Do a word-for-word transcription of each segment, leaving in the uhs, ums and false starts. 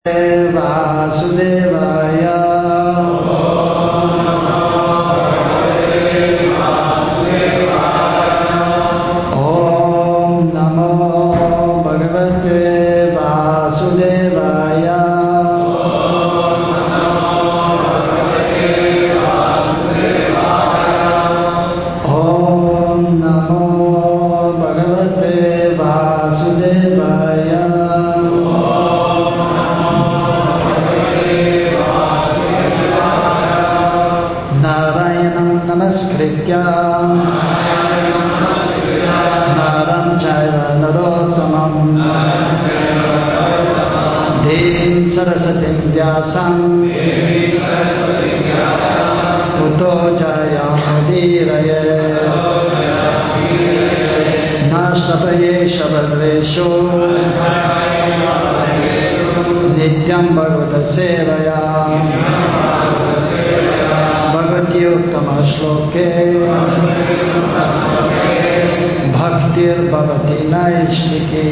Vasudevaya. Om Namo Bhagavate Vasudevaya. Om Namo Bhagavate Vasudevaya. Namaskritya Naram Chaiva Narottamam Devim Sarasatim Vyasam Tato Jayamudiraye Nashtapaye Shabadresho Nityam Bhagavata Sevaya Uttama shloke bhaktir bhavati naishniki.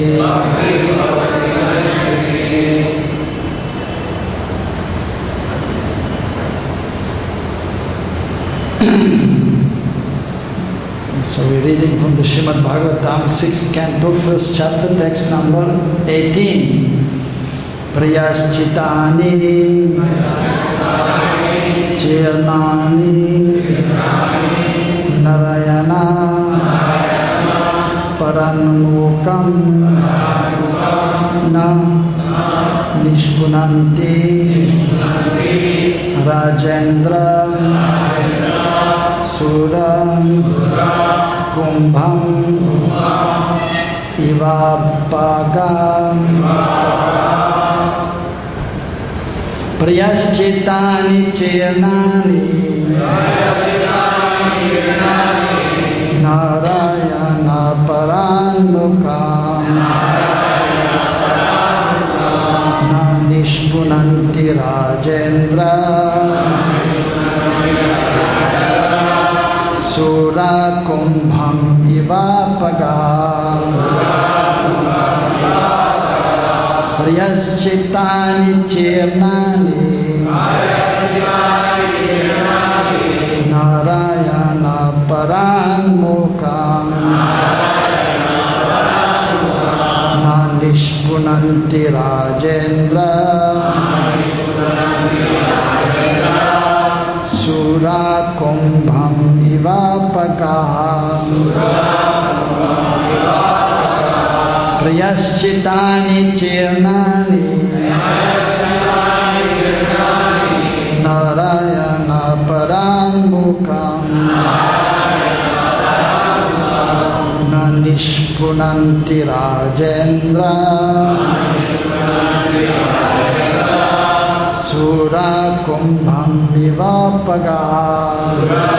So we're reading from the Srimad Bhagavatam, sixth canto, first chapter, text number eighteen. Prayaschitani Chirnani Narayana Paranmukam Na Nishpunanti Rajendra Sura Kumbham Ivapagam Prayaschitani Chirnani Narayana Paranmukam Nishpunanti Rajendra Sura Kumbham Ivapagam Prayaschitani Chirnani Narayana Paranmukam Nishpunanti Rajendra Sura Kumbham Ivapagam Prayaschitani Chirnani Narayana Paranmukam Nishpunanti Rajendra Sura Kumbham Ivapagam.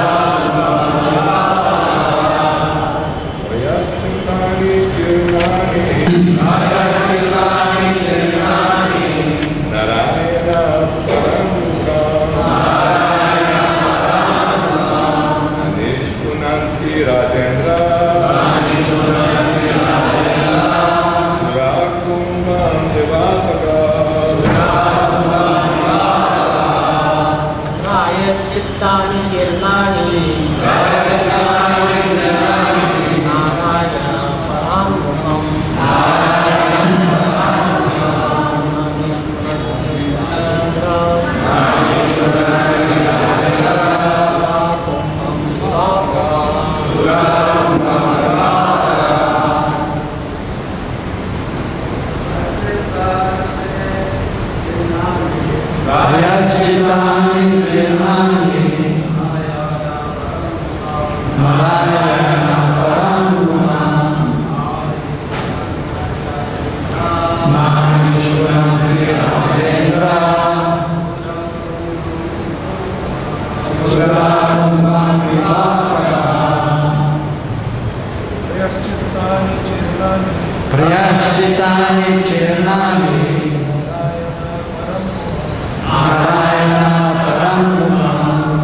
Prayaschitani Chirnani Narayana Paranmukam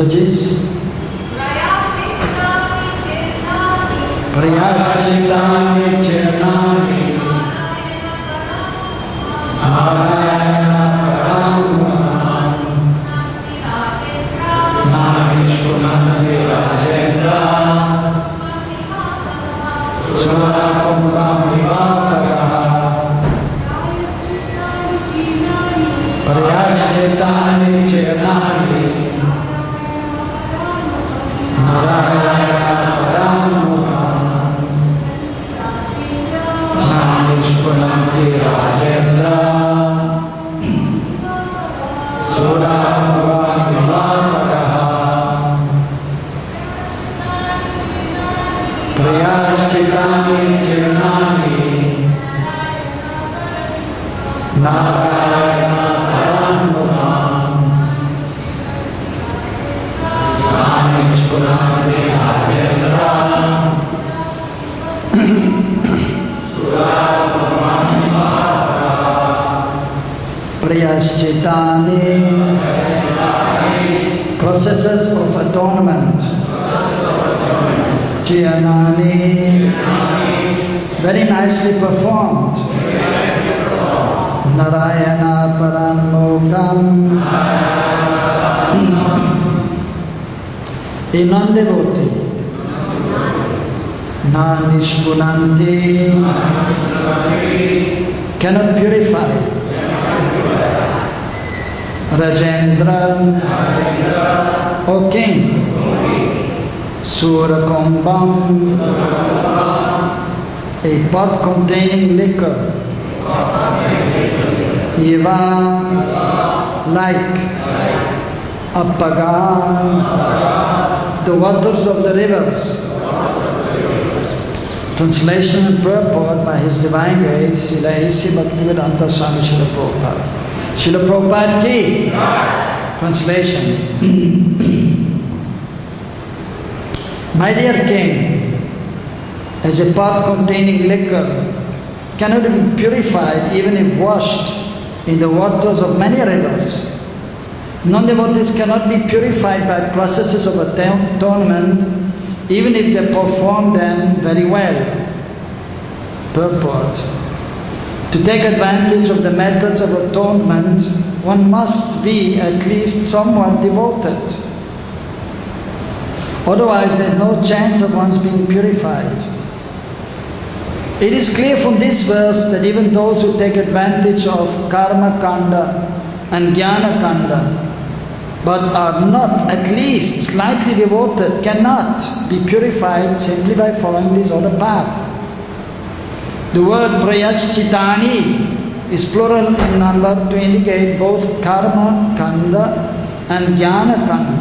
Sudhajis. Prayaschitani chirnani Narayana Paramukam Namishpunanti Rajendra Surakumbam Vivapagaha Prayaschitani chirnani Narayana Paramukam Namishpunanti Rajendra Surakumbam Vivapagaha Prayaschitani chirnani Narayana Paramukam Namishpunanti Rajendra Surakumbam Vivapagaha Prayaschitani processes of atonement. Chirnani, very nicely performed. Narayana Paramukam, a non-devotee. Namishpunanti, cannot purify. Rajendra, O king. Surakumbam, a pot containing liquor. Eva, like. Apagan, the waters of the rivers. Translation and purport by His Divine Grace, Srila A C Bhaktivedanta Swami Srila Prabhupada. Srila Prabhupada ki. Translation. My dear king, as a pot containing liquor cannot be purified even if washed in the waters of many rivers, non-devotees cannot be purified by processes of atonement even if they perform them very well. Purport. To take advantage of the methods of atonement, one must be at least somewhat devoted. Otherwise, there is no chance of one's being purified. It is clear from this verse that even those who take advantage of karma kanda and jnana kanda, but are not at least slightly devoted, cannot be purified simply by following this other path. The word prayaschitani is plural in number to indicate both karma kanda and jnana kanda.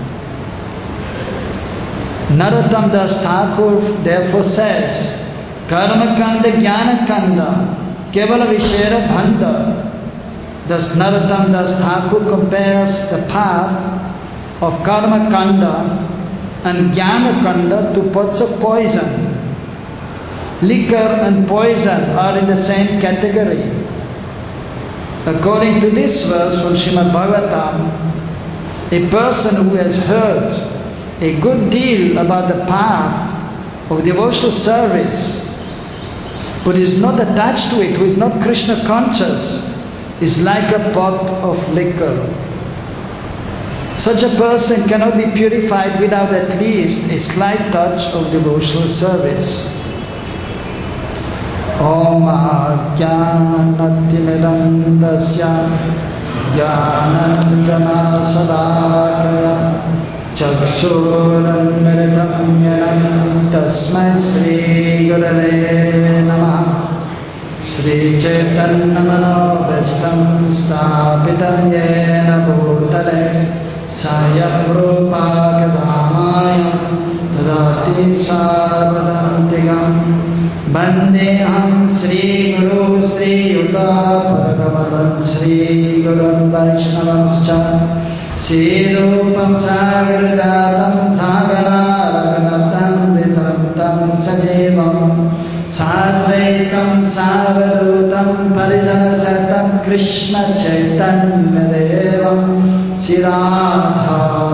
Narottam Das Thakur therefore says, Karma Kanda Jnana Kanda Kevala Vishera Bhanda. Thus Narottam Das Thakur compares the path of Karma Kanda and Jnana Kanda to pots of poison. Liquor and poison are in the same category. According to this verse from Srimad Bhagavatam, a person who has heard a good deal about the path of devotional service, but is not attached to it, who is not Krishna conscious, is like a pot of liquor. Such a person cannot be purified without at least a slight touch of devotional service. Om Ajnanatimidandasya Jnananjana Sadakaya Chakshuranniritam Yanam Tasmai Sri Gurave Namaha. Sri Chaitanya Manobhishtam Sthapitam Yena Bhutale Sayam Rupa Kadamayam Tadati Sarvadantikam Bandeham Sri Guru Sri Yuta Bhagavatam Sri Guru Vaishnavamscha Sri Rupam Sagrajatam Sagana Raghunatam Vitantam Sajevam Sarvekam Savadutam Parijana Satam Krishna Chaitanya Devam Sri Radha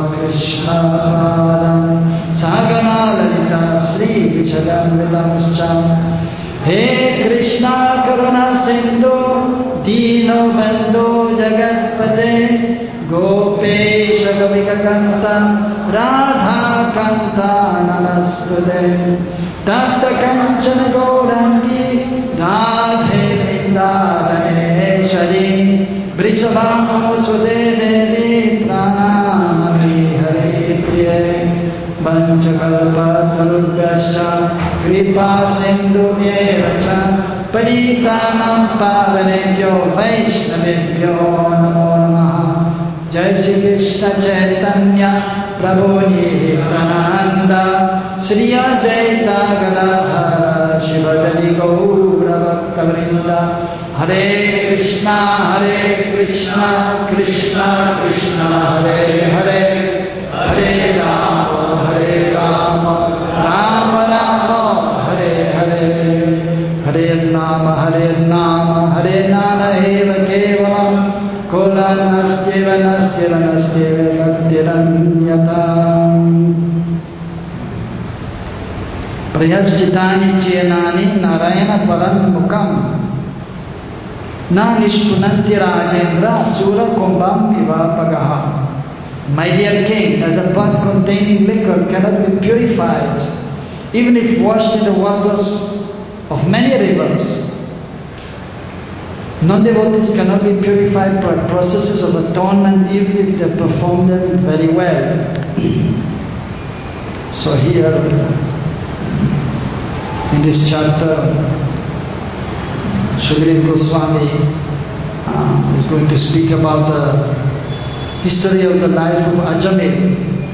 Krishna Padam Sagana Lalita Sri Vichalamritamscha. He Krishna Karuna Sindhu Dino Bandhu Jagatpate Gopesha Gopika Kanta Radha Kanta Namastude Tata Kanchana Gaurangi Radhe Vrindavaneshwari Vrishabhano Sude Devi Pranamami Hare Priye Panchakalpa Tarubhyascha Kripa Sindhu Vyevacha Paritanam Pavanebhyo Vaishnavebhyo Namo Namaha. Jai Shri Krishna Chaitanya Prabhu Nityananda Shri Advaita Gadadhara Shivajani Gaura Bhaktavrinda. Hare Krishna Hare Krishna Krishna Krishna Hare Hare Hare Rama Hare Rama Rama Rama Hare Hare. Hare Nama Hare Nama Hare Nama Eva Kevalam Kola Nastyeva Nastyeva Nastyeva Natyaranyata. Prayasjitani Chenani Narayana Paran Mukam Na Nishpunanti Rajendra Sura Kumbam Iva Pagaha. My dear king, as a pot containing liquor cannot be purified, even if washed in the waters of many rivers, non-devotees cannot be purified by processes of atonement, even if they perform them very well. So here, in this chapter, Shukadeva Goswami uh, is going to speak about the history of the life of Ajamil.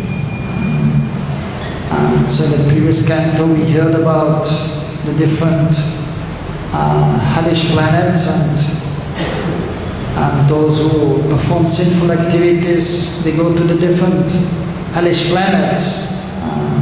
And so in the previous canto we heard about the different uh, hellish planets and, and those who perform sinful activities, they go to the different hellish planets. Uh,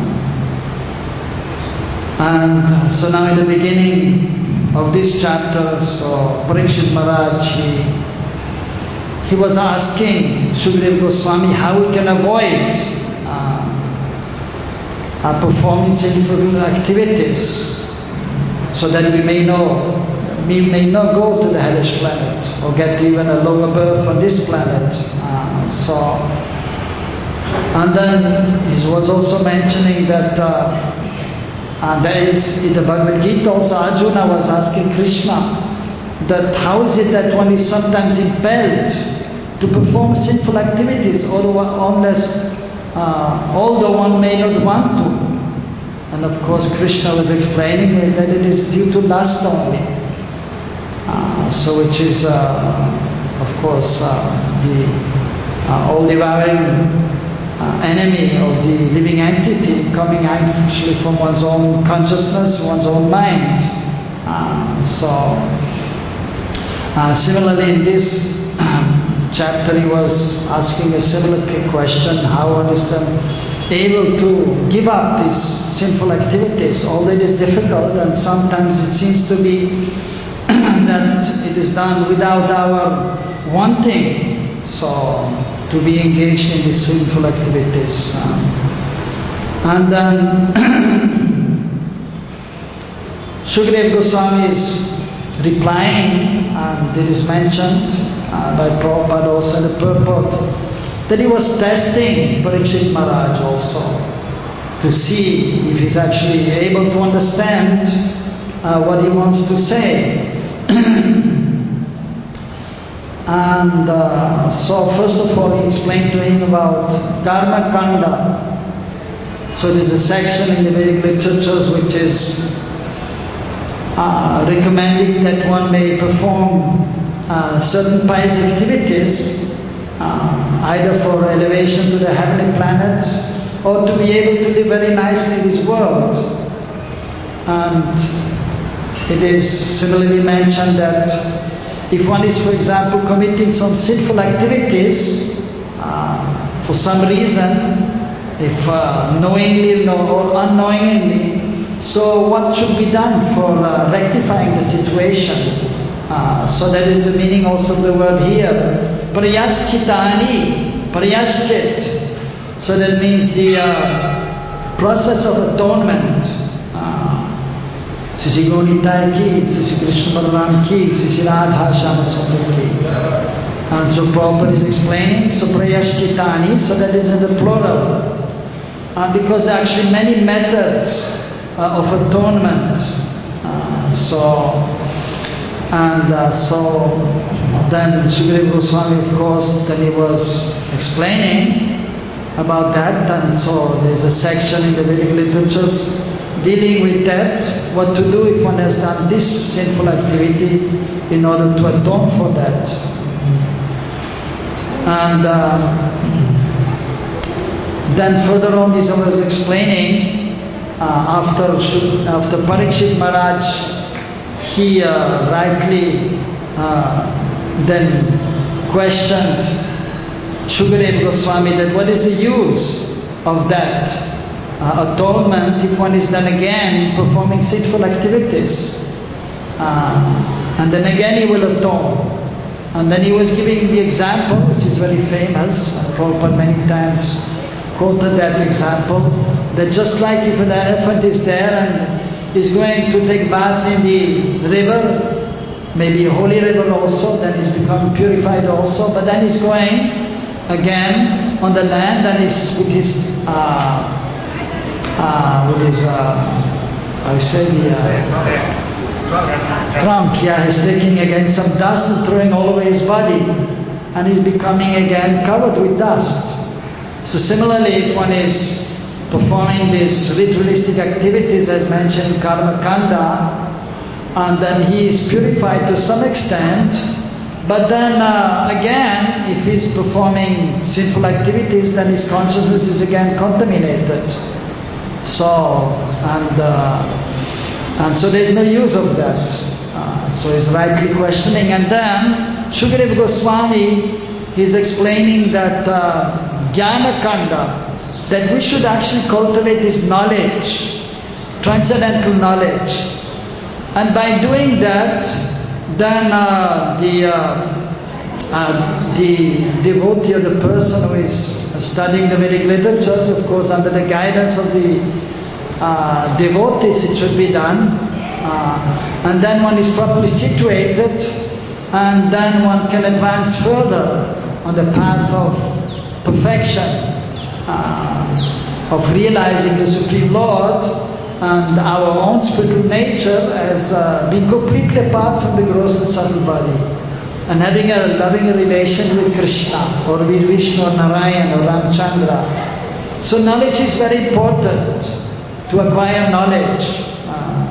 and so now in the beginning of this chapter, so Parikshit Maharaj, he, he was asking Shukadeva Goswami how we can avoid uh, uh, performing sinful activities, so that we may know, we may not go to the hellish planet or get even a lower birth on this planet. Uh, so, and then he was also mentioning that uh, uh, there is in the Bhagavad Gita also Arjuna was asking Krishna that how is it that one is sometimes impelled to perform sinful activities, or unless, uh, although one may not want to. And of course Krishna was explaining that it is due to lust only. Uh, so which is, uh, of course, uh, the uh, all-devouring uh, enemy of the living entity, coming actually from one's own consciousness, one's own mind. Uh, so, uh, similarly in this chapter he was asking a similar question, how one is then able to give up these sinful activities, although it is difficult and sometimes it seems to be that it is done without our wanting, so to be engaged in these sinful activities. And then Shukadeva Goswami is replying, and it is mentioned uh, by Prabhupada also in the purport, that he was testing Parikshit Maharaj also to see if he's actually able to understand uh, what he wants to say. And uh, so first of all he explained to him about Karma Kanda. So there's a section in the Vedic literatures which is uh, recommending that one may perform uh, certain pious activities Uh, either for elevation to the heavenly planets or to be able to live very nicely in this world. And it is similarly mentioned that if one is, for example, committing some sinful activities uh, for some reason, if uh, knowingly or unknowingly, so what should be done for uh, rectifying the situation? Uh, so that is the meaning also of the word here. Prayaschitani, prayaschit. So that means the uh, process of atonement. Sisi Gauritai ki, Sisi Krishna Balaram ki, Sisi Radha Shama Sundar ki. And so Prabhupada is explaining, so Prayashchitani, so that is in the plural. Uh, because there are actually many methods uh, of atonement. Uh, so, and uh, so then Shukadeva Goswami, of course, then he was explaining about that. And so there's a section in the Vedic literatures dealing with that, what to do if one has done this sinful activity in order to atone for that. And uh, then further on, this I was explaining, uh, after, after Parikshit Maharaj, he uh, rightly uh, then questioned Shukadeva Goswami that what is the use of that uh, atonement if one is then again performing sinful activities. Uh, and then again he will atone. And then he was giving the example, which is very famous, and Prabhupada many times quoted that example, that just like if an elephant is there and is going to take bath in the river, maybe a holy river also, then he's become purified also, but then he's going again on the land and is with his, uh, uh, with his, uh, I say the, uh, trunk, yeah, he's taking again some dust and throwing all over his body, and he's becoming again covered with dust. So similarly, if one is performing these ritualistic activities as mentioned in Karma Kanda, and then he is purified to some extent, but then uh, again, if he's performing sinful activities, then his consciousness is again contaminated. So, and uh, And so there's no use of that. Uh, so he's rightly questioning. And then Shukadeva Goswami is explaining that uh, Jnana Kanda, that we should actually cultivate this knowledge, transcendental knowledge. And by doing that, then uh, the, uh, uh, the devotee or the person who is studying the Vedic literatures, of course, under the guidance of the Uh, devotees, it should be done, uh, and then one is properly situated, and then one can advance further on the path of perfection, uh, of realizing the Supreme Lord and our own spiritual nature as uh, being completely apart from the gross and subtle body, and having a loving relation with Krishna or with Vishnu or Narayan or Ramchandra. So knowledge is very important, to acquire knowledge. Uh,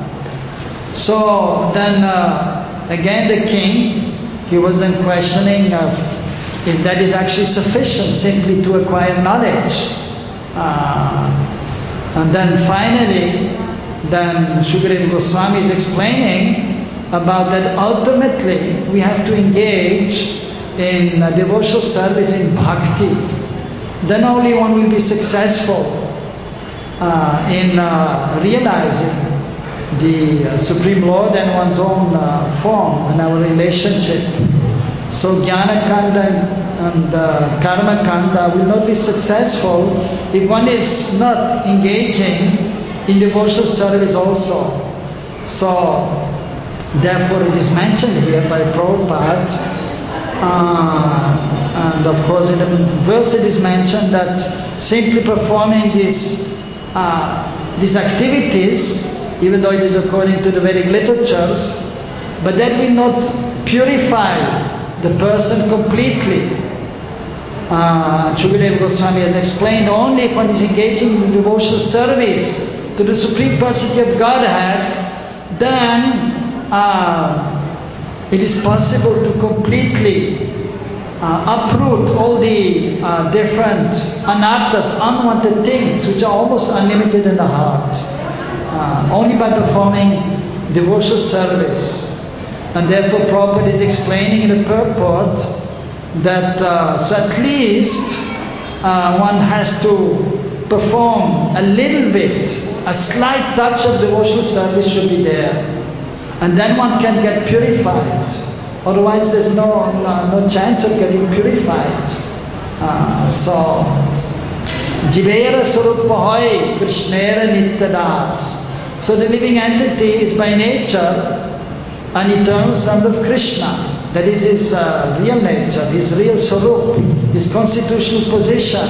so then uh, again the king, he wasn't questioning uh, if that is actually sufficient simply to acquire knowledge. Uh, and then finally, then Shukadeva Goswami is explaining about that ultimately we have to engage in uh, devotional service in bhakti. Then only one will be successful Uh, in uh, realizing the uh, Supreme Lord and one's own uh, form and our relationship. So Jnana Kanda and uh, Karma Kanda will not be successful if one is not engaging in devotional service also. So therefore it is mentioned here by Prabhupada, uh, and of course in the verse it is mentioned that simply performing this Uh, these activities, even though it is according to the Vedic literatures, but that will not purify the person completely. Uh, Shukadeva Goswami has explained only if one is engaging in devotional service to the Supreme Personality of Godhead, then uh, it is possible to completely Uh, uproot all the uh, different anarthas, unwanted things which are almost unlimited in the heart, uh, only by performing devotional service. And therefore Prabhupada is explaining in the purport that uh, so at least uh, one has to perform a little bit, a slight touch of devotional service should be there, and then one can get purified. Otherwise, there's no, no, no chance of getting purified. Uh, so, Jivera Sarupa Hoy, Krishnera Nityadas. So the living entity is by nature an eternal son of Krishna. That is his uh, real nature, his real Sarup, his constitutional position.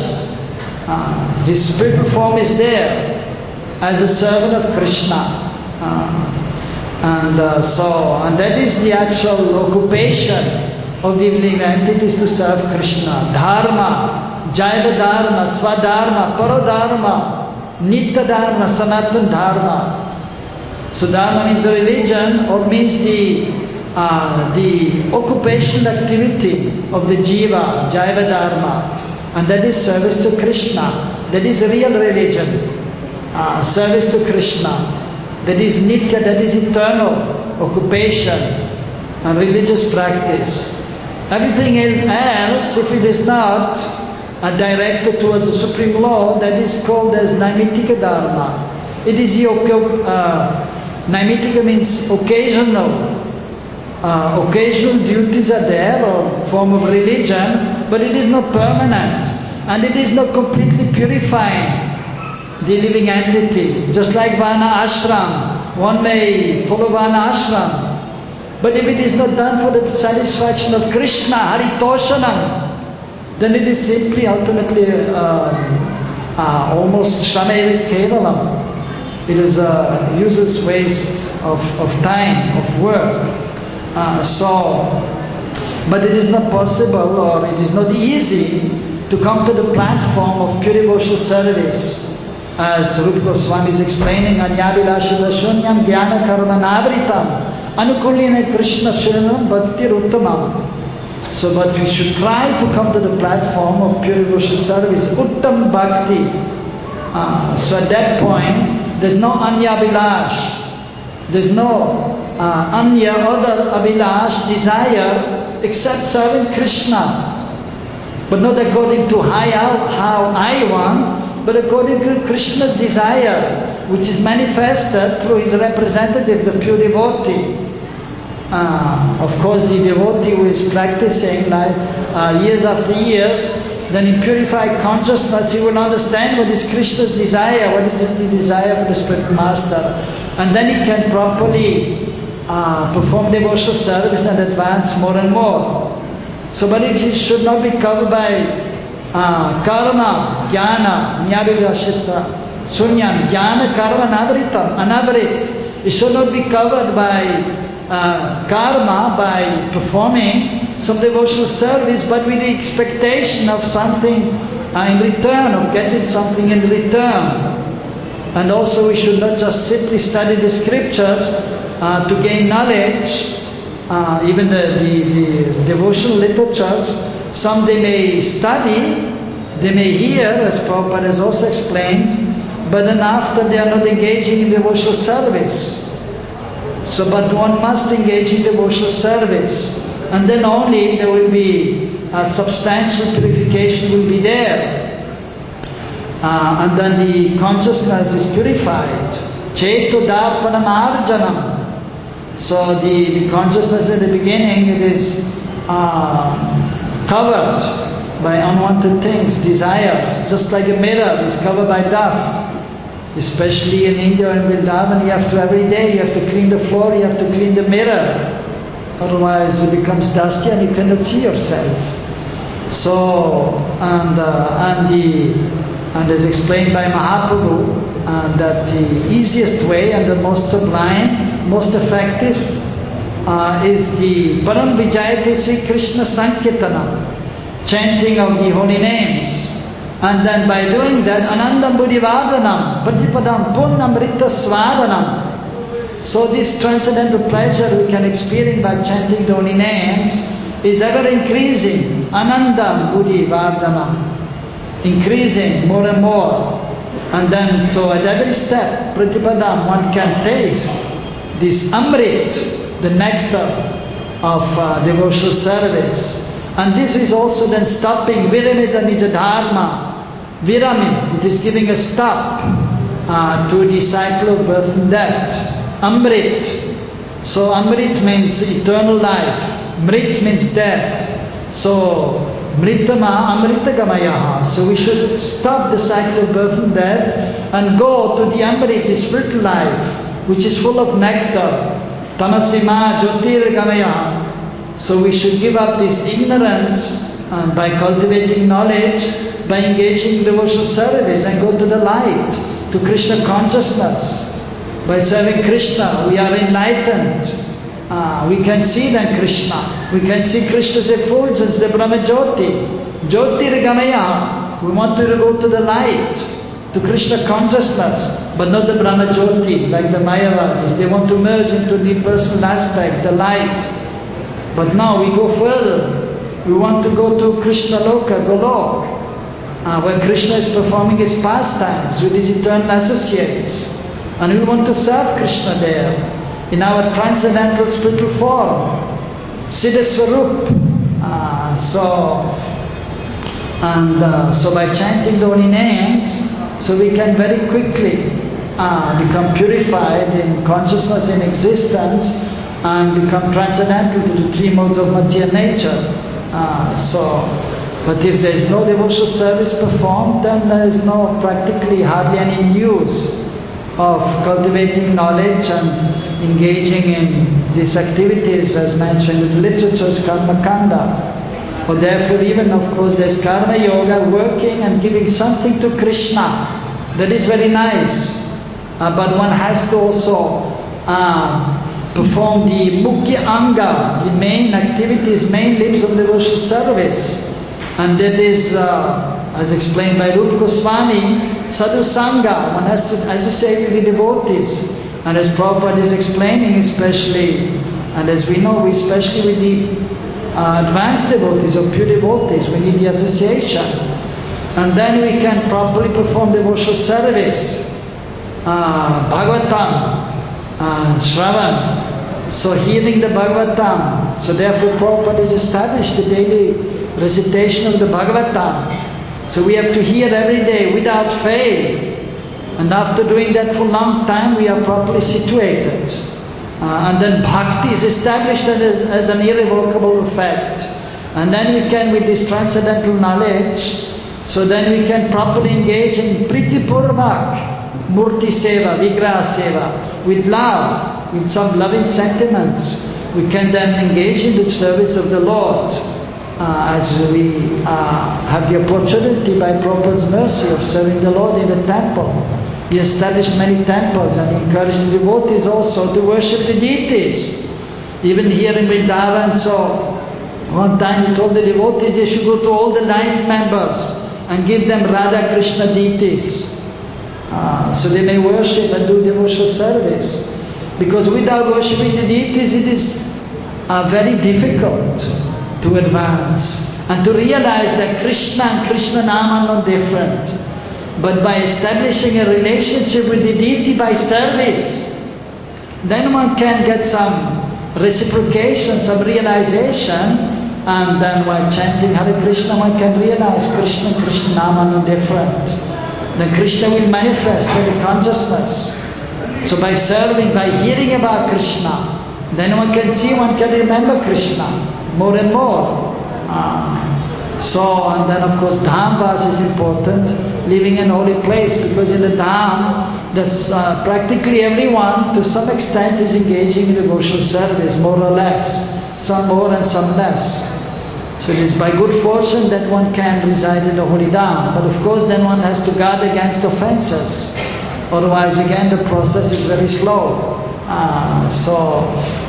Uh, his spiritual form is there as a servant of Krishna. Uh, and uh, so, and that is the actual occupation of the living entities to serve Krishna. Dharma, Jaiva Dharma, Swadharma, Parodharma, Nitya Dharma, Sanatan Dharma. So Dharma means a religion, or means the uh, the occupational activity of the Jiva, Jaiva Dharma. And that is service to Krishna. That is a real religion. Uh, service to Krishna. That is Nitya, that is eternal occupation and religious practice. Everything else, if it is not uh, directed towards the Supreme Law, that is called as Naimitika Dharma. It is the uh, Naimitika means occasional. Uh, occasional duties are there, or form of religion, but it is not permanent, and it is not completely purifying the living entity. Just like Varna Ashram, one may follow Varna Ashram, but if it is not done for the satisfaction of Krishna, Haritoshanam, then it is simply ultimately uh, uh, almost Shrameva Kevalam. It is a useless waste of, of time, of work. Uh, so, but it is not possible, or it is not easy to come to the platform of pure devotional service. As Rupa Goswami is explaining, Anyabhilasha Shunyam Jnana Karma Navritam Anukulina Krishna Shunyam Bhakti Uttamam. So, but we should try to come to the platform of pure devotional service, Uttam Bhakti. Uh, so at that point, there's no Anyabhilash, there's no Uh, anya, other abhilash, desire, except serving Krishna. But not according to how, how I want, but according to Krishna's desire, which is manifested through his representative, the pure devotee. Uh, of course, the devotee who is practicing like, uh, years after years, then in purified consciousness he will understand what is Krishna's desire, what is the desire of the spiritual master. And then he can properly Uh, perform devotional service and advance more and more. So, but it should not be covered by uh, karma, jnana, nyabhilashita, sunyam, jnana, karma, anavritam, anavrit. It should not be covered by uh, karma, by performing some devotional service, but with the expectation of something uh, in return, of getting something in return. And also we should not just simply study the scriptures Uh, to gain knowledge. Uh, even the, the, the devotional literatures, some they may study, they may hear, as Prabhupada has also explained, but then after they are not engaging in devotional service. So, but one must engage in devotional service, and then only there will be a substantial purification will be there. Uh, and then the consciousness is purified. Cheto darpanam arjanam. So the, the consciousness at the beginning, it is uh, covered by unwanted things, desires, just like a mirror is covered by dust. Especially in India and Vrindavan, you have to every day, you have to clean the floor, you have to clean the mirror. Otherwise it becomes dusty and you cannot see yourself. So, and, uh, and, the, and as explained by Mahaprabhu, and that the easiest way and the most sublime, most effective uh, is the Param Vijayate Sri Krishna Sankirtanam, chanting of the holy names. And then by doing that, Anandam Buddhivadhanam, Patipadam Punnamrita Swadanam. So this transcendental pleasure we can experience by chanting the holy names is ever increasing. Anandam Buddhivadhanam, increasing more and more. And then, so at every step, Pratipadam, one can taste this Amrit, the nectar of uh, devotional service. And this is also then stopping Viramita Nija Dharma. Viramin, it is giving a stop uh, to the cycle of birth and death. Amrit. So Amrit means eternal life. Mrit means death. So Mritama Amritagamayaha. So we should stop the cycle of birth and death and go to the Amrit, the spiritual life, which is full of nectar. Tamasima Jyotirgamayaha. So we should give up this ignorance and by cultivating knowledge, by engaging in devotional service and go to the light, to Krishna consciousness. By serving Krishna, we are enlightened. Uh, we can see then Krishna. We can see Krishna's effulgence, the Brahma Jyoti. Jyotirgamaya. We want to go to the light, to Krishna consciousness, but not the Brahma Jyoti, like the Mayavadis. They want to merge into the personal aspect, the light. But now we go further. We want to go to Krishna Loka, Golok, uh, where Krishna is performing his pastimes with his eternal associates. And we want to serve Krishna there, in our transcendental spiritual form, Siddha Swarup. Uh, so, and uh, so by chanting the holy names, so we can very quickly uh, become purified in consciousness and existence and become transcendental to the three modes of material nature. Uh, so, but if there is no devotional service performed, then there is no practically hardly any use of cultivating knowledge and engaging in these activities as mentioned in the literatures, karma kanda. Or therefore even of course there's karma yoga, working and giving something to Krishna. That is very nice. Uh, but one has to also uh, perform the mukhya anga, the main activities, main limbs of devotional service. And that is, uh, as explained by Rupa Goswami, sadhu sangha. One has to associate with the devotees. And as Prabhupada is explaining especially, and as we know, especially with the uh, advanced devotees or pure devotees, we need the association. And then we can properly perform devotional service. Uh, Bhagavatam, uh, Shravan. So hearing the Bhagavatam. So therefore Prabhupada has established the daily recitation of the Bhagavatam. So we have to hear every day without fail. And after doing that for a long time, we are properly situated. Uh, and then bhakti is established as, as an irrevocable effect. And then we can, with this transcendental knowledge, so then we can properly engage in priti purvak, murti seva, vigraha seva, with love, with some loving sentiments. We can then engage in the service of the Lord. Uh, as we uh, have the opportunity by Prabhupada's mercy of serving the Lord in the temple. He established many temples and he encouraged the devotees also to worship the deities. Even here in Vrindavan, so one time he told the devotees they should go to all the life members and give them Radha Krishna deities. Uh, so they may worship and do devotional service. Because without worshipping the deities it is uh, very difficult to advance and to realize that Krishna and Krishna Nama are not different. But by establishing a relationship with the deity by service, then one can get some reciprocation, some realization, and then while chanting Hare Krishna one can realize Krishna and Krishna Nama are not different. Then Krishna will manifest in the consciousness. So by serving, by hearing about Krishna, then one can see, one can remember Krishna more and more. Uh, so, and then of course Dham Vas is important, living in a holy place, because in the Dham, there's, uh, practically everyone to some extent is engaging in devotional service, more or less, some more and some less. So it is by good fortune that one can reside in the holy Dham, but of course then one has to guard against offenses, otherwise again the process is very slow. Uh, so,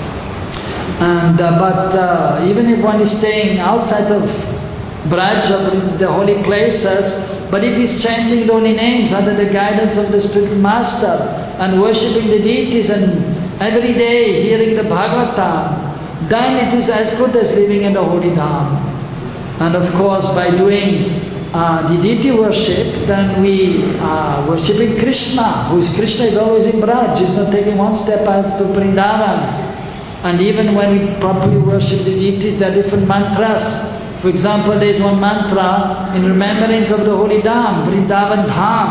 and uh, but uh, even if one is staying outside of Braj, of the holy places, but if he's chanting the holy names under the guidance of the spiritual master and worshipping the deities and every day hearing the Bhagavatam, then it is as good as living in the holy Dham. And of course by doing uh, the deity worship, then we are worshipping Krishna, who is Krishna is always in Braj, he's not taking one step out to Vrindavan. And even when we properly worship the deities, there are different mantras. For example, there is one mantra in remembrance of the holy Dham, Vrindavan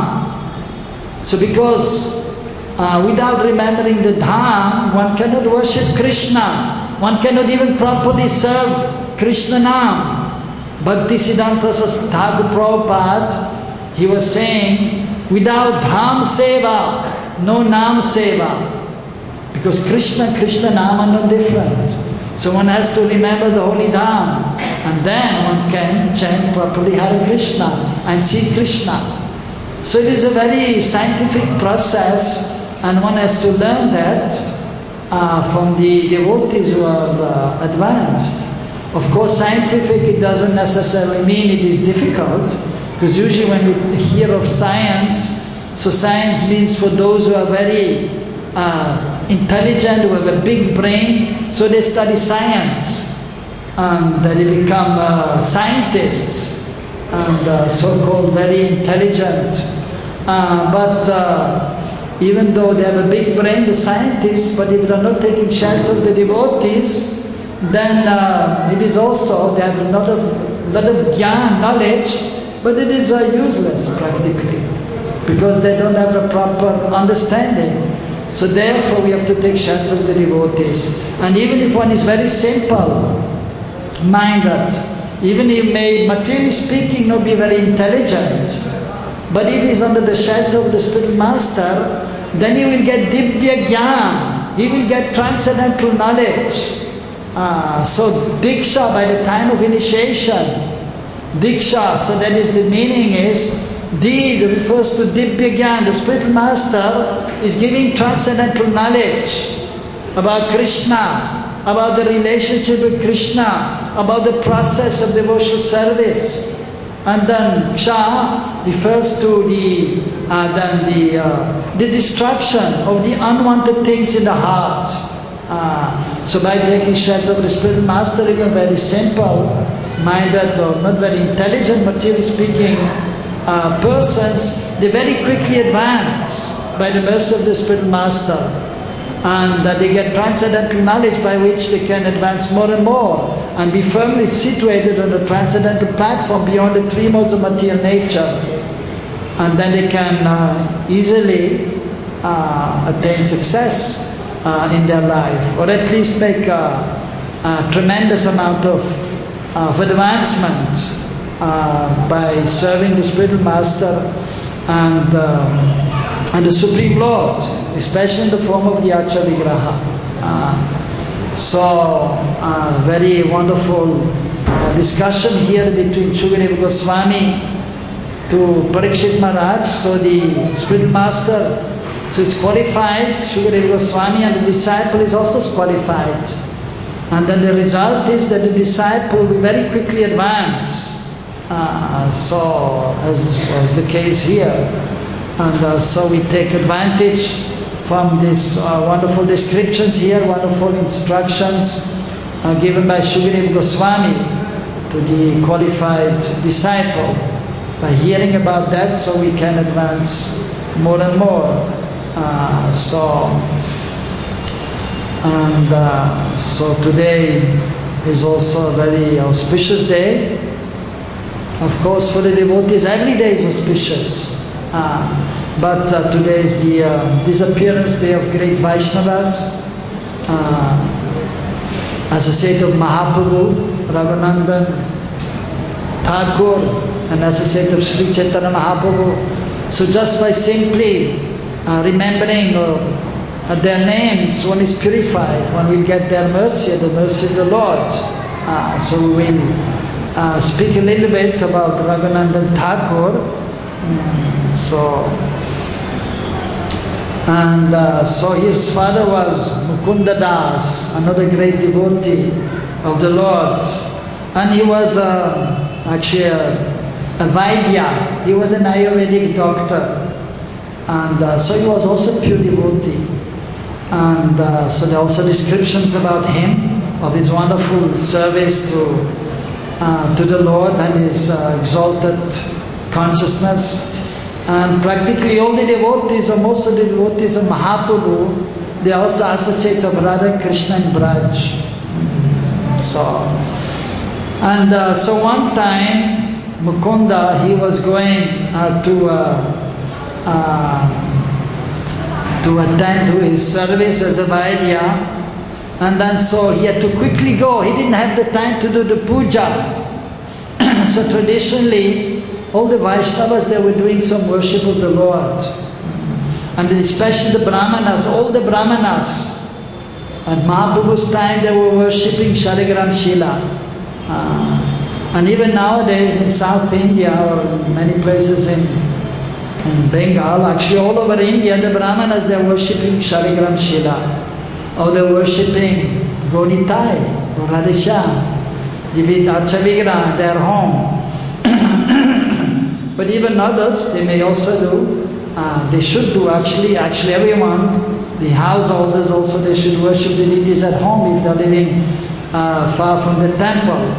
Dham. So because uh, without remembering the Dham, one cannot worship Krishna. One cannot even properly serve Krishna Nam. Bhaktisiddhanta Thakur Prabhupada, he was saying, without Dham Seva, no Nam Seva. Because Krishna, Krishna, Nam are no different. So one has to remember the holy Dham. And then one can chant properly Hare Krishna and see Krishna. So it is a very scientific process, and one has to learn that uh, from the devotees who are uh, advanced. Of course, scientific, it doesn't necessarily mean it is difficult, because usually when we hear of science, so science means for those who are very uh, intelligent, who have a big brain, so they study science, and they become uh, scientists, and uh, so-called very intelligent. Uh, but uh, even though they have a big brain, the scientists, but if they are not taking shelter of the devotees, then uh, it is also, they have a lot of, lot of gyan, knowledge, but it is uh, useless practically, because they don't have a proper understanding. So therefore we have to take shelter of the devotees. And even if one is very simple minded, even if may, materially speaking, not be very intelligent, but if he is under the shelter of the spiritual master, then he will get Dibya Gyan, he will get transcendental knowledge. Uh, so Diksha, by the time of initiation, Diksha, so that is the meaning is, Di refers to Dibya Gyan, the spiritual master is giving transcendental knowledge about Krishna, about the relationship with Krishna, about the process of devotional service. And then Ksha refers to the uh, then the uh, the destruction of the unwanted things in the heart. Uh, so by taking shelter of the spiritual master, even very simple minded or not very intelligent, materially speaking, uh, persons, they very quickly advance by the mercy of the spiritual master, and uh, they get transcendental knowledge by which they can advance more and more and be firmly situated on the transcendental platform beyond the three modes of material nature. And then they can uh, easily uh, attain success uh, in their life, or at least make a, a tremendous amount of, uh, of advancement uh, by serving the spiritual master and, um, and the Supreme Lord, especially in the form of the Acha Vigraha. Uh, So, uh, very wonderful uh, discussion here between Shukadeva Goswami to Parikshit Maharaj. So the spiritual master so is qualified, Shukadeva Goswami, and the disciple is also qualified. And then the result is that the disciple will very quickly advance. Uh, so, as was the case here. And uh, so we take advantage from these uh, wonderful descriptions here, wonderful instructions uh, given by Shukadeva Goswami to the qualified disciple. By hearing about that, so we can advance more and more. Uh, so, and uh, so today is also a very auspicious day. Of course, for the devotees, every day is auspicious. Uh, But uh, today is the uh, disappearance day of great Vaishnavas, uh, associate of Mahaprabhu, Raghunandan Thakur, and associate of Sri Chaitanya Mahaprabhu. So just by simply uh, remembering uh, their names, one is purified, one will get their mercy, the mercy of the Lord. Uh, so we will uh, speak a little bit about Raghunandan Thakur. Mm, so. And uh, so his father was Mukunda Das, another great devotee of the Lord. And he was uh, actually a, a Vaidya, he was an Ayurvedic doctor. And uh, so he was also a pure devotee. And uh, so there are also descriptions about him, of his wonderful service to, uh, to the Lord and his uh, exalted consciousness. And practically all the devotees, or most of the devotees of Mahaprabhu, they are also associates of Radha Krishna and Braj. So, and uh, so one time, Mukunda, he was going uh, to uh, uh, to attend to his service as a Vaidya, and then so he had to quickly go. He didn't have the time to do the puja. So traditionally, all the Vaishnavas, they were doing some worship of the Lord. And especially the Brahmanas, all the Brahmanas. At Mahaprabhu's time, they were worshipping Shaligram Shila. Uh, and even nowadays in South India or in many places in, in Bengal, actually all over India, the Brahmanas, they're worshipping Shaligram Shila. Or they're worshipping Gonitai or Radheshyam. With Archavigra at their home. But even others, they may also do, uh, they should do actually, actually everyone, the householders also, they should worship the deities at home if they're living uh, far from the temple.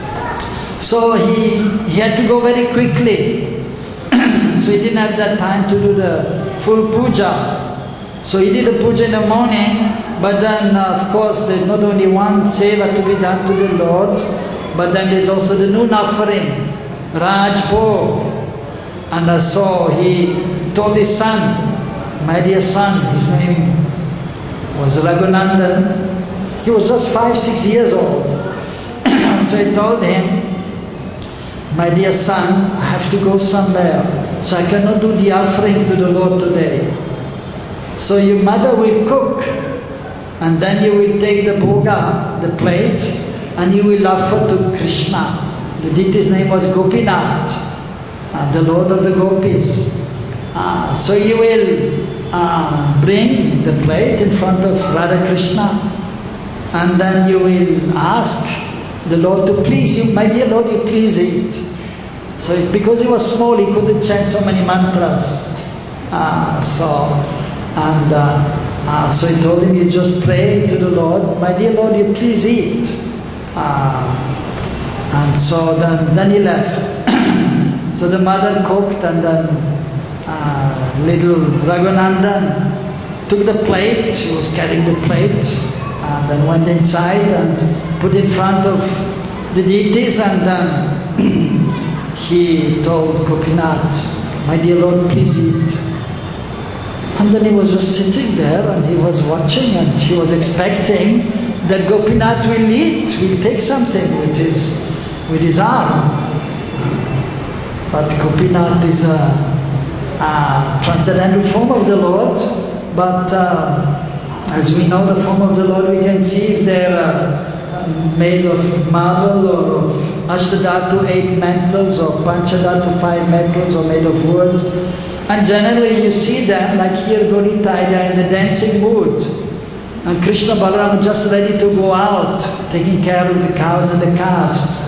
So he, he had to go very quickly. So he didn't have that time to do the full puja. So he did the puja in the morning, but then uh, of course there's not only one seva to be done to the Lord, but then there's also the noon offering, Raj Bhog. And uh, so he told his son, my dear son, his name was Raghunandan. He was just five, six years old. So he told him, my dear son, I have to go somewhere, so I cannot do the offering to the Lord today. So your mother will cook, and then you will take the bhoga, the plate, and you will offer to Krishna. The deity's name was Gopinath, uh, the Lord of the Gopis. Uh, so you will uh, bring the plate in front of Radha Krishna, and then you will ask the Lord to please you. My dear Lord, you please eat. So it, because he was small, he couldn't chant so many mantras. Uh, so and uh, uh, so he told him, you just pray to the Lord, my dear Lord, you please eat. Uh, and so then, then he left. So the mother cooked, and then uh, little Raghunandan took the plate, she was carrying the plate, and then went inside and put in front of the deities, and then he told Gopinath, my dear Lord, please eat. And then he was just sitting there and he was watching, and he was expecting that Gopinath will eat, will take something with his, with his arm. But Gopinath is a, a transcendental form of the Lord, but uh, as we know, the form of the Lord we can see is there uh, made of marble or of Ashtadhatu, eight metals, or Panchadhatu, five metals, or made of wood. And generally you see them, like here Gonitai, they are in the dancing mood. And Krishna Balaram just ready to go out, taking care of the cows and the calves.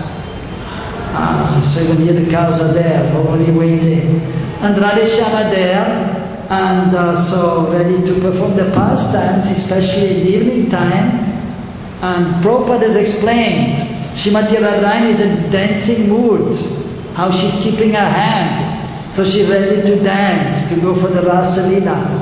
Ah, so even here the cows are there, already waiting. And Radheshyam are there, and uh, so ready to perform the pastimes, especially in the evening time. And Prabhupada has explained, Srimati Radharani is in dancing mood, how she's keeping her hand. So she's ready to dance, to go for the Rasa Leela.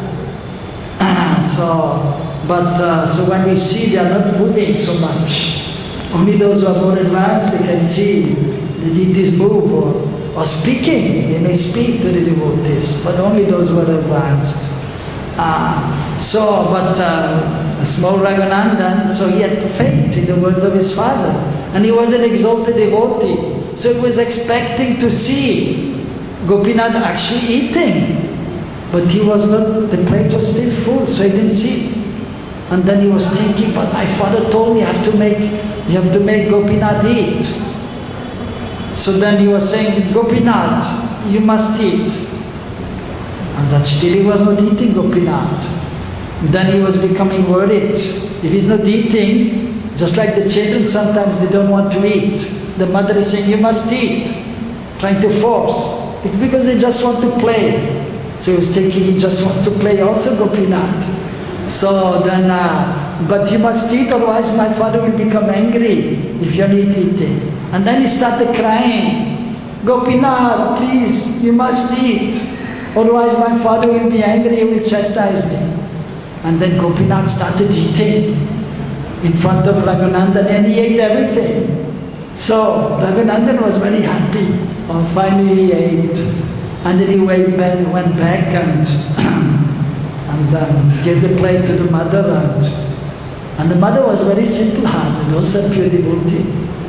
so, but uh, so when we see, they are not moving so much. Only those who are more advanced, they can see the deities move or, or speaking. They may speak to the devotees, but only those who are advanced. Uh, so, but uh, small Raghunandan, so he had faith in the words of his father. And he was an exalted devotee. So he was expecting to see Gopinath actually eating, but he was not, the plate was still full, so he didn't see. And then he was thinking, but my father told me you have to make, you have to make Gopinath eat. So then he was saying, Gopinath, you must eat. And that still he was not eating Gopinath. Then he was becoming worried. If he's not eating, just like the children sometimes they don't want to eat. The mother is saying, you must eat, trying to force. It's because they just want to play. So he was thinking he just wants to play also Gopinath. So then, uh, but you must eat, otherwise my father will become angry if you're not eating. And then he started crying, Gopinath, please, you must eat. Otherwise my father will be angry, he will chastise me. And then Gopinath started eating in front of Raghunandan, and he ate everything. So Raghunandan was very happy. Oh, finally he ate, and then he went back, went back and and um, gave the plate to the mother, and and the mother was very simple-hearted, also a pure devotee.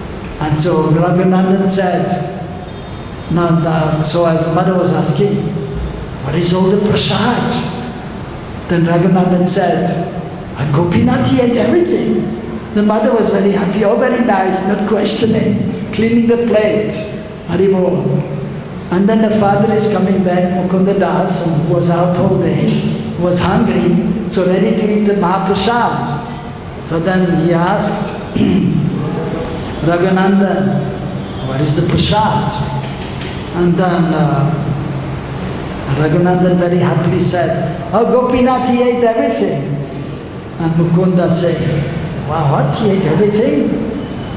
And so Raghunandan said, now, the, so his mother was asking, what is all the prasad? Then Raghunandan said, Gopinath, he ate everything. The mother was very happy, oh very nice, not questioning, cleaning the plate. Haribol. And then the father is coming back, Mukunda Das, and was out all day, was hungry, so ready to eat the Mahaprasad. So then he asked Raghunandan, what is the prasad? And then uh, Raghunandan very happily said, oh Gopinath, he ate everything. And Mukunda said, wow, what? He ate everything?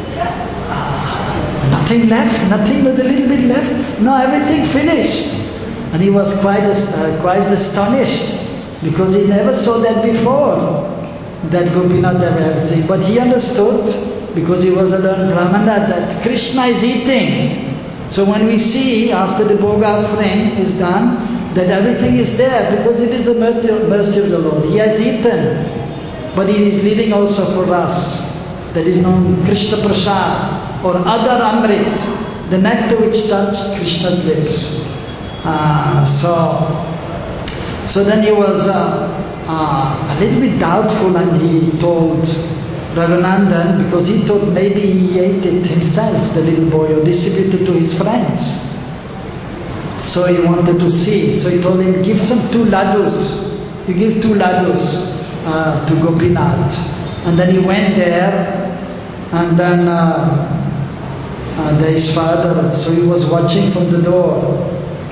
Uh, nothing left? Nothing but a little bit left? No, everything finished. And he was quite, uh, quite astonished because he never saw that before, that Gopinath had everything. But he understood, because he was a learned Brahmana, that Krishna is eating. So when we see after the Bhoga offering is done, that everything is there because it is a mercy of the Lord. He has eaten. But He is leaving also for us. That is known Krishna Prasad or Adar Amrit, the nectar which touched Krishna's lips. Uh, so, so then he was uh, uh, a little bit doubtful, and he told Raghunandan, because he thought maybe he ate it himself, the little boy, or distributed to his friends. So he wanted to see. So he told him, give some two ladus. You give two ladus. Uh, to Gopinath. And then he went there, and then uh, uh, there his father, so he was watching from the door.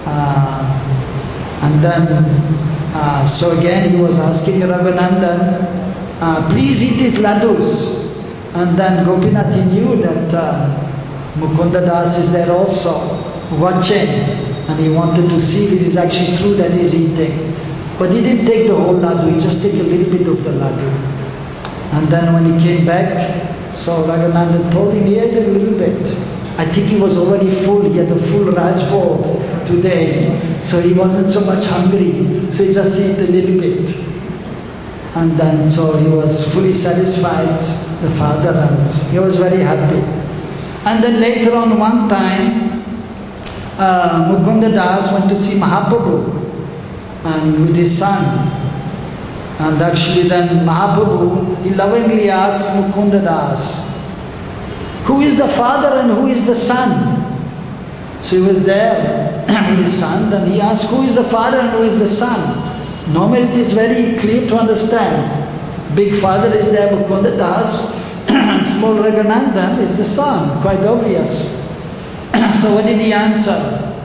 Uh, and then, uh, so again he was asking Raghunandan, uh, please eat these ladus. And then Gopinath, he knew that uh, Mukunda Das is there also, watching, and he wanted to see if it is actually true that he is eating. But he didn't take the whole laddu, he just took a little bit of the laddu. And then when he came back, so Raghunandan told him he ate a little bit. I think he was already full, he had a full Raj bowl today, so he wasn't so much hungry, so he just ate a little bit. And then so he was fully satisfied, the father, and he was very happy. And then later on one time, uh, Mukunda Das went to see Mahaprabhu, and with his son. And actually then Mahaprabhu, he lovingly asked Mukunda Das, who is the father and who is the son? So he was there with his son, then he asked, who is the father and who is the son? Normally it is very clear to understand. Big father is there, Mukunda Das, and small Raghunandan is the son, quite obvious. So what did he answer?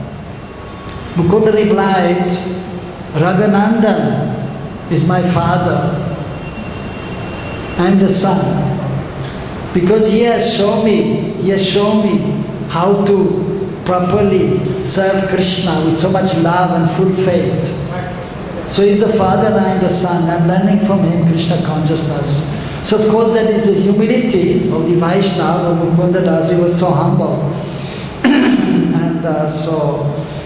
Mukunda replied, Raghunandan is my father and the son, because he has shown me, he has shown me how to properly serve Krishna with so much love and full faith. So he's the father and I am the son. I am learning from him Krishna consciousness. So of course that is the humility of the Vaishnava, of Mukunda Das. He was so humble. and uh, so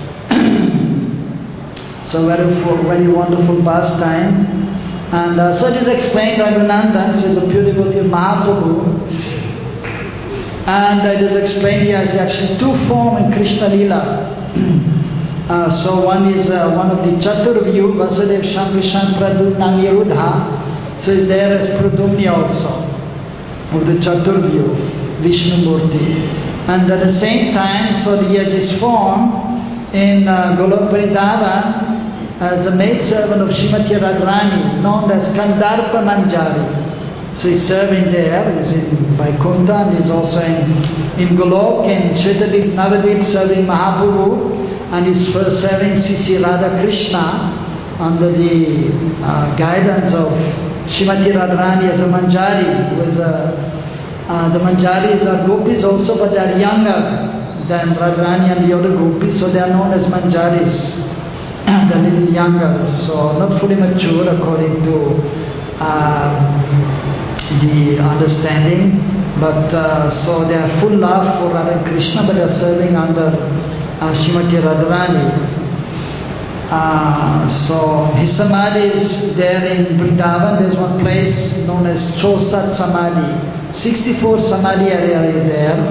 So very, very wonderful pastime. And uh, so it is explained, Raghunandan, so it's a pure devotee of Mahaprabhu. And uh, it is explained he has actually two forms in Krishna Lila. uh, so one is uh, one of the Chaturvyu, Vasudev Shambhishan Pradumna Nirudha. So is there as Pradumni also, of the Chaturvyu, Vishnu Murti. And at the same time, so he has his form in uh, Golok Vrindavan as a maidservant of Srimati Radharani, known as Kandarpa Manjari. So he's serving there, he's in Vaikuntha, and he's also in, in Golok, in Shvetadvip, Navadvip, serving Mahaprabhu, and he's first serving Sisi Radha Krishna under the uh, guidance of Srimati Radharani as a Manjari, who is a, uh, the Manjaris are gopis also, but they are younger than Radharani and the other gopis, so they are known as Manjaris. They're a little younger, so not fully mature according to uh, the understanding, but uh, so they have full love for Radha Krishna, but they are serving under uh, Srimati Radharani. Uh, so his samadhi is there in Vrindavan. There's one place known as Chosat Samadhi. sixty-four samadhi area there.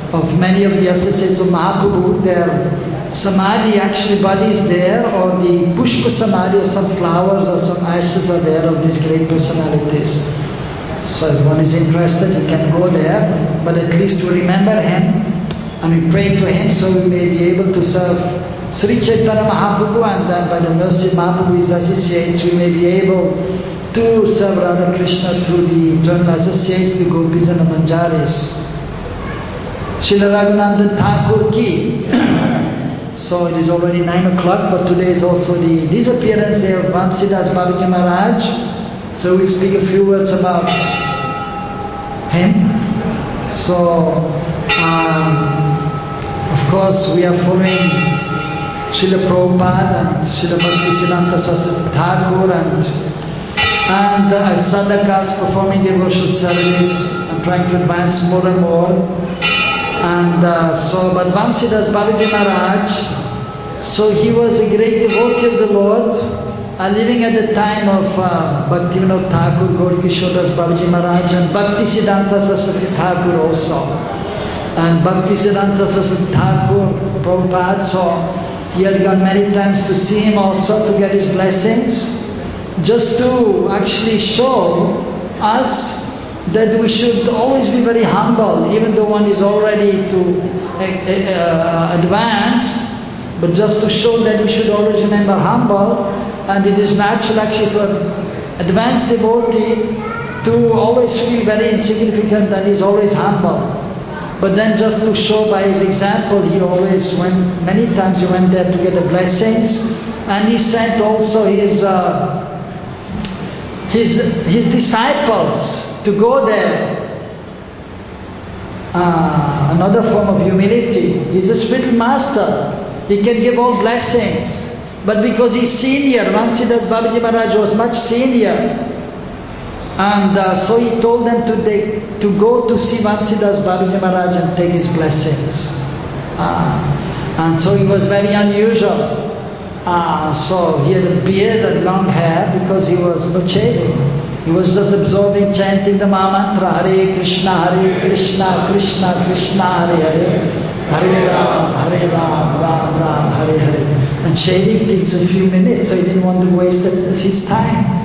of many of the associates of Mahaprabhu, their samadhi, actually body is there, or the pushpa samadhi, or some flowers or some ashes are there of these great personalities. So if one is interested, he can go there, but at least we remember him and we pray to him so we may be able to serve Sri Chaitanya Mahaprabhu, and then by the mercy of Mahaprabhu, his associates, we may be able to serve Radha Krishna through the eternal associates, the gopis and the manjaris. Srila Raghunandan Thakur ki. So it is already nine o'clock, but today is also the disappearance day of Vamsidas Babaji Maharaj. So we'll speak a few words about him. So, um, of course, we are following Srila Prabhupada and Srila Bhaktisiddhanta Saraswati Thakur and, and uh, as sadhakas performing devotional service and trying to advance more and more. And uh, so, but Vamsidas Babaji Maharaj, so he was a great devotee of the Lord, uh, living at the time of uh, Bhaktivinoda Thakur, Gaurkishodas Babaji Maharaj, and Bhaktisiddhanta Saraswati Thakur also. And Bhaktisiddhanta Saraswati Thakur, Prabhupada, so he had gone many times to see him also to get his blessings, just to actually show us that we should always be very humble, even though one is already too uh, uh, advanced, but just to show that we should always remember humble, and it is natural actually for advanced devotee to always feel very insignificant and is always humble. But then just to show by his example, he always went, many times he went there to get the blessings, and he sent also his, uh, his, his disciples to go there. Uh, another form of humility. He's a spiritual master. He can give all blessings. But because he's senior, Vamsidas Babaji Maharaj was much senior. And uh, so he told them to, take, to go to see Vamsidas Babaji Maharaj and take his blessings. Uh, and so he was very unusual. Uh, so he had a beard and long hair because he was not shaving. He was just absorbed in chanting the Maha Mantra, Hare Krishna, Hare Krishna, Krishna Krishna, Hare Hare, Hare Ram, Hare Ram, Ram Ram, Hare Hare. And shaving takes a few minutes, so he didn't want to waste his time.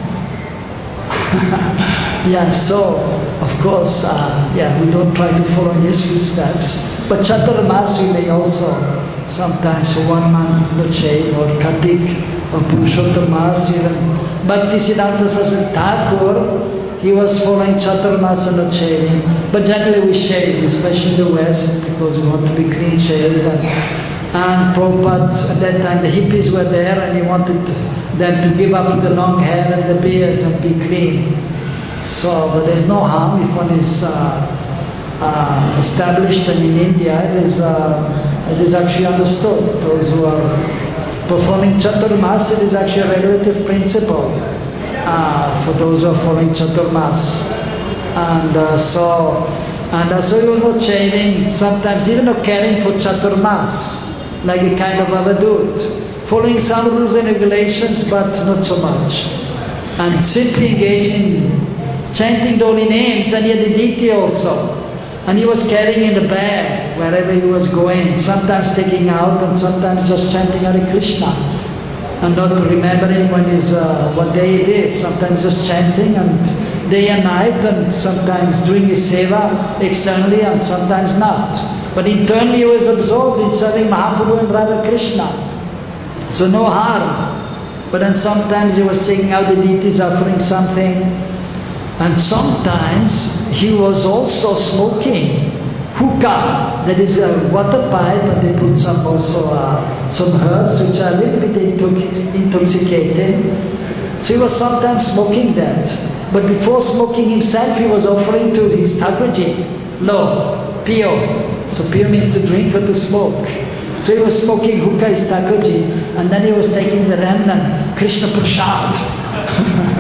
Yeah, so, of course, uh, yeah, we don't try to follow in his footsteps. But Chaturmas we may also sometimes one month not shave, or Kartik, or Purushottam even. Bhaktisiddhanta Saraswati Thakur, he was following Chaturmas and not shaving. But generally we shave, especially in the West, because we want to be clean shaved. And, and Prabhupada, at that time the hippies were there and he wanted them to give up the long hair and the beards and be clean. So, but there's no harm if one is uh, uh, established, and in India it is, uh, it is actually understood. Those who are performing Chaturmas, it is actually a regulative principle uh, for those who are following Chaturmas. And uh, so, and uh, so he was not shaving, sometimes even not caring for Chaturmas, like a kind of avadut, following some rules and regulations, but not so much. And simply engaged in chanting the holy names, and he had the deity also. And he was carrying in the bag wherever he was going, sometimes taking out and sometimes just chanting Hare Krishna. And not remembering when is, uh, what day it is, sometimes just chanting and day and night, and sometimes doing his seva externally and sometimes not. But internally he was absorbed in serving Mahaprabhu and Radha Krishna. So no harm. But then sometimes he was taking out the deities, offering something. And sometimes he was also smoking hookah, that is a water pipe, and they put some also uh, some herbs which are a little bit intoxicating. So he was sometimes smoking that. But before smoking himself, he was offering to his Thakurji, lo, pio. So pio means to drink or to smoke. So he was smoking hookah, his Thakurji, and then he was taking the remnant, Krishna Prasad.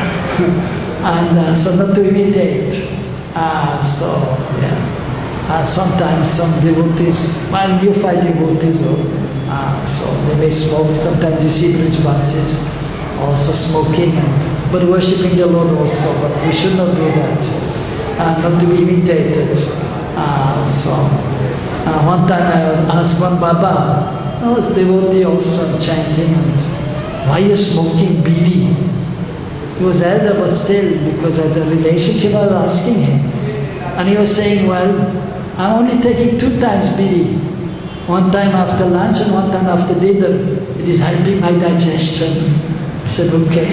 And uh, so not to imitate. Uh, so, yeah. Uh, sometimes some devotees, well, you find devotees, uh, so they may smoke. Sometimes you see Brijvasis also smoking, and, but worshipping the Lord also. But we should not do that. Uh, not to be imitated. Uh, so, Uh, one time I asked one Baba, I was devotee also chanting, and why are you smoking bidi? He was elder, but still, because of the relationship, I was asking him. And he was saying, well, I'm only taking two times bidi. One time after lunch and one time after dinner. It is helping my digestion. I said, okay.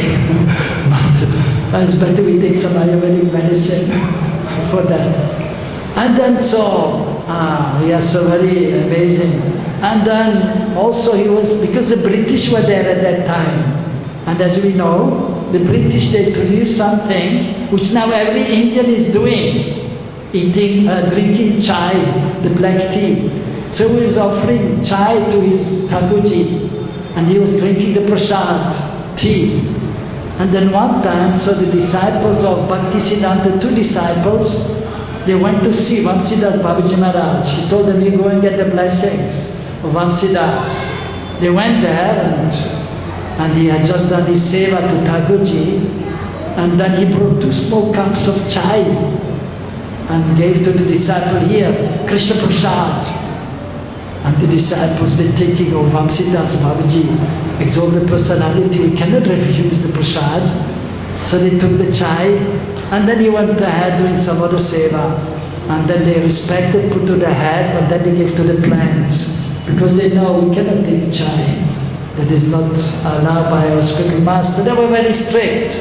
It's better we take some Ayurvedic medicine for that. And then so, ah, we are so very amazing. And then also he was, because the British were there at that time. And as we know, the British, they produced something which now every Indian is doing. Eating, uh, drinking chai, the black tea. So he was offering chai to his Thakurji. And he was drinking the prasad, tea. And then one time, so the disciples of Bhaktisiddhanta, two disciples, they went to see Vamsidas Babaji Maharaj. He told them, you go and get the blessings of Vamsidas. They went there and, and he had just done his seva to Thakurji. And then he brought two small cups of chai and gave to the disciple here, Krishna Prasad. And the disciples, they're taking, oh, Vamsidas Babaji, exalted personality, we cannot refuse the prasad. So they took the chai, and then he went ahead doing some other seva. And then they respected, put to the head, but then they gave to the plants. Because they know we cannot take chai. That is not allowed by our spiritual master. They were very strict.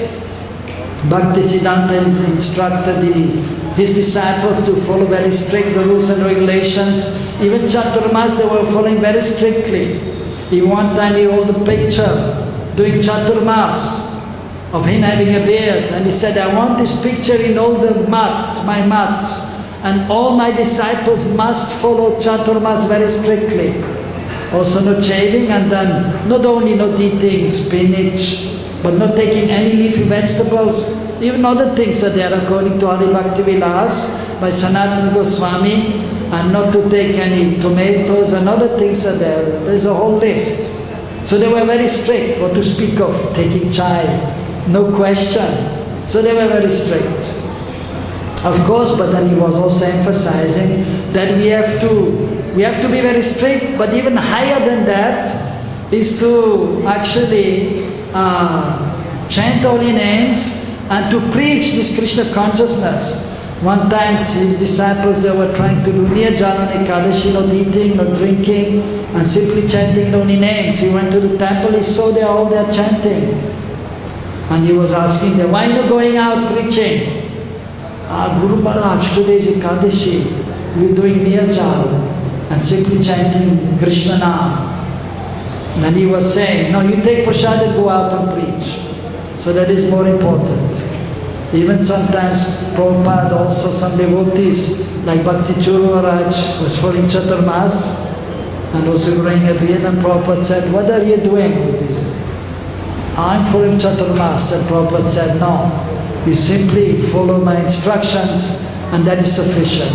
Bhaktisiddhanta instructed the his disciples to follow very strict the rules and regulations. Even Chaturmas, they were following very strictly. In one time he held a picture doing Chaturmas of him having a beard, and he said, I want this picture in all the mats, my mats, and all my disciples must follow Chaturmas very strictly. Also not shaving, and then not only not eating spinach, but not taking any leafy vegetables. Even other things are there according to Hari Bhakti Vilas by Sanatana Goswami, and not to take any tomatoes and other things are there. There's a whole list. So they were very strict, what to speak of, taking chai, no question. So they were very strict. Of course, but then he was also emphasizing that we have to, we have to be very strict, but even higher than that is to actually uh, chant holy names and to preach this Krishna consciousness. One time his disciples, they were trying to do Nirjala Ekadashi, not eating, not drinking, and simply chanting holy names. He went to the temple, he saw they all there chanting. And he was asking them, why are you going out preaching? Ah, Guru Maharaj, today is Ekadashi. We're doing Nirjala and simply chanting Krishna Nam. And he was saying, no, you take prasad and go out and preach. So that is more important. Even sometimes Prabhupada, also some devotees like Bhakti Churu Maharaj was following Chaturmas and also growing a beard, and Prabhupada said, what are you doing with this? I'm following Chaturmas. And Prabhupada said, no, you simply follow my instructions and that is sufficient.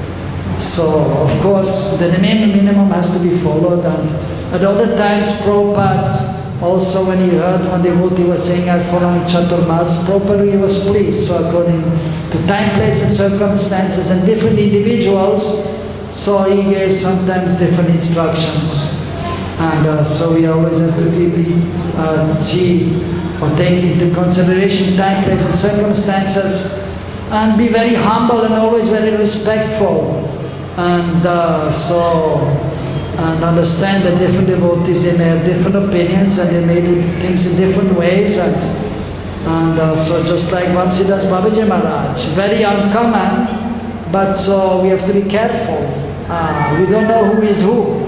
So of course the minimum has to be followed, and at other times Prabhupada, also when he heard one devotee was saying, I'm following Chaturmas, Prabhupada, he was pleased. So according to time, place and circumstances and different individuals, so he gave sometimes different instructions. And uh, so we always have to be, uh, see or take into consideration time, place and circumstances, and be very humble and always very respectful. And uh, so, and understand that different devotees, they may have different opinions and they may do things in different ways. And, and uh, so just like Vamsidas Babaji Maharaj, very uncommon, but so we have to be careful. Uh, we don't know who is who.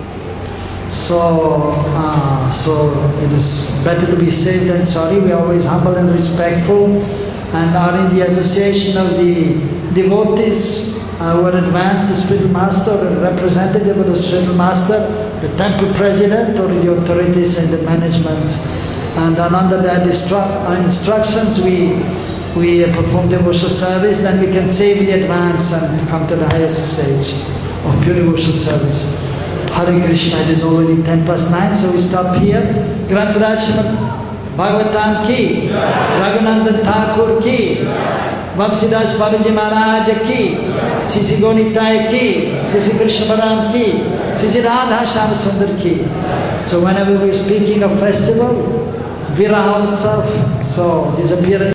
So, uh, so it is better to be safe than sorry. We are always humble and respectful, and are in the association of the devotees uh, who are advanced, the spiritual master, or representative of the spiritual master, the temple president, or the authorities and the management. And under that instru instructions, we we perform devotional service. Then we can safely advance and come to the highest stage of pure devotional service. Hare Krishna, it is already ten past nine, so we stop here. Granth Raj Srimad Bhagavatam ki, Raghunandan Thakur ki. Vamsidas Babaji Maharaj ki, Sisi Gonittai ki, Sisi Krishna Balaram ki, Sisi Radha Shyam Sundar ki. So whenever we are speaking of festival, Viraha Utsav, so disappearance